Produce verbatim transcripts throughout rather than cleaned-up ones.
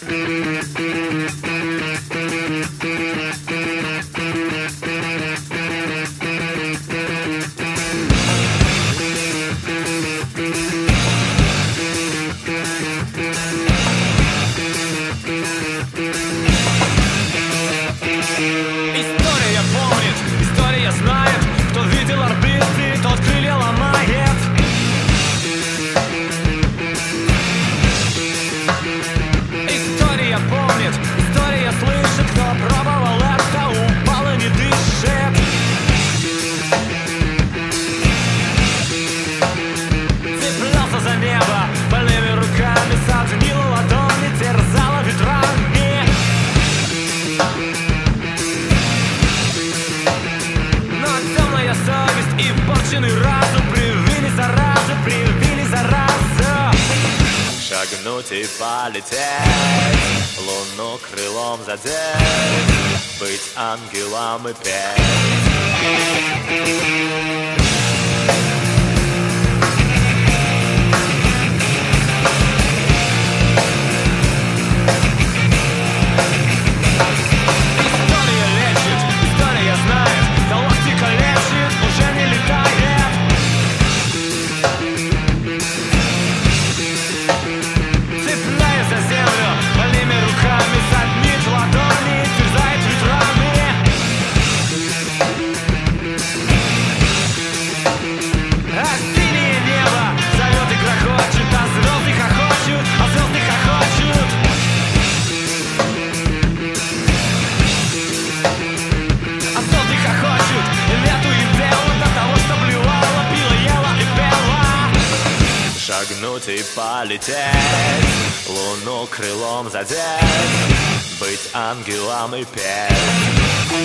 История помнит, история знает, кто видел орбиты, тот крылья ломает. История помнит, история слышит, кто пробовал это, упал и не дышит. Цеплялся за небо больными руками, сожгнила ладони, терзала ветрами. Совесть и порченный разум привили заразу, привили заразу. Шагнуть и полететь, луну крылом задеть, быть ангелом и петь. Шагнуть и полететь, луну крылом задеть, быть ангелом и петь.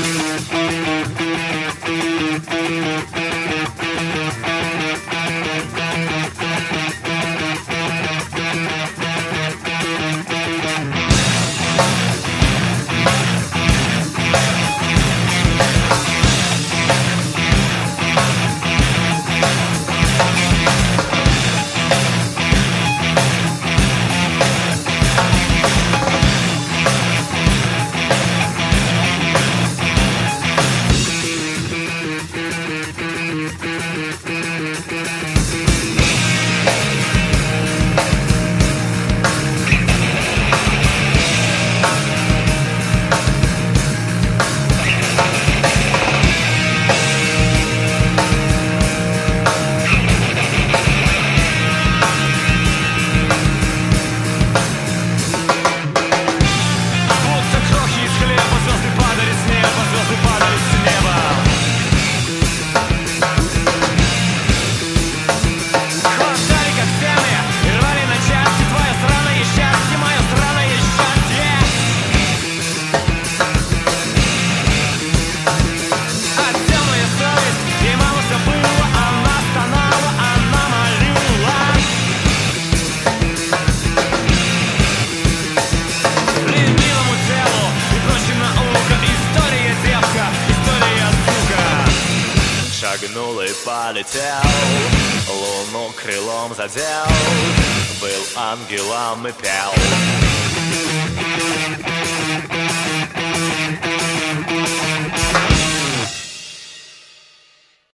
Шагнул и полетел, луну крылом задел, был ангелом и пел.